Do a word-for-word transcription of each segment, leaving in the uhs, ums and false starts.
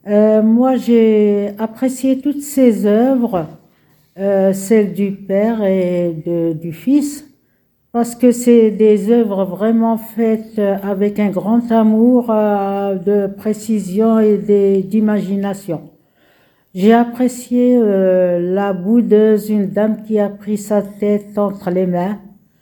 Euh, moi, j'ai apprécié toutes ses œuvres, euh, celles du père et de- du fils, parce que c'est des œuvres vraiment faites euh, avec un grand amour, euh, de précision et des- d'imagination. J'ai apprécié euh, La boudeuse, une dame qui a pris sa tête entre les mains.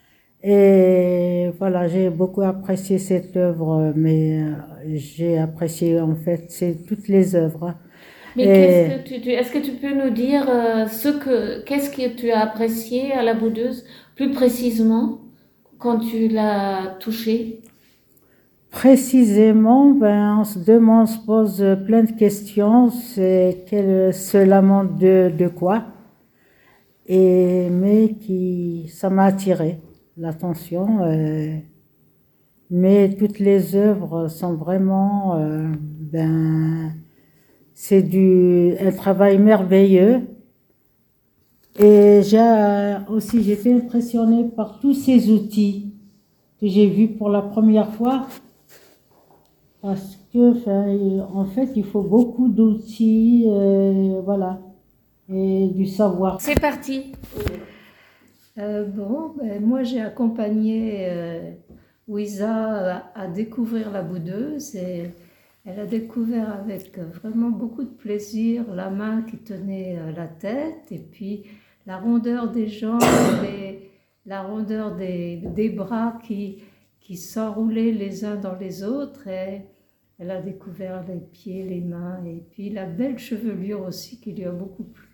Et voilà, j'ai beaucoup apprécié cette œuvre, mais euh, j'ai apprécié en fait c'est toutes les œuvres. Mais qu'est-ce Et que tu, tu- est-ce que tu peux nous dire euh, ce que, qu'est-ce que tu as apprécié à la boudeuse, plus précisément, quand tu l'as touchée? précisément, ben, on se demande, on se pose plein de questions. C'est qu'elle se lamente de, de quoi? Et mais qui, ça m'a attiré l'attention. euh, mais toutes les œuvres sont vraiment, euh, ben, c'est du un travail merveilleux. Et j'ai euh, aussi, j'ai été impressionnée par tous ces outils que j'ai vus pour la première fois, parce que, enfin, en fait, il faut beaucoup d'outils, euh, voilà, et du savoir. C'est parti. Euh, bon, ben, moi j'ai accompagné euh, Ouisa à, à découvrir la boudeuse et elle a découvert avec euh, vraiment beaucoup de plaisir la main qui tenait euh, la tête et puis la rondeur des jambes, et la rondeur des, des bras qui, qui s'enroulaient les uns dans les autres et elle a découvert les pieds, les mains et puis la belle chevelure aussi qui lui a beaucoup plu.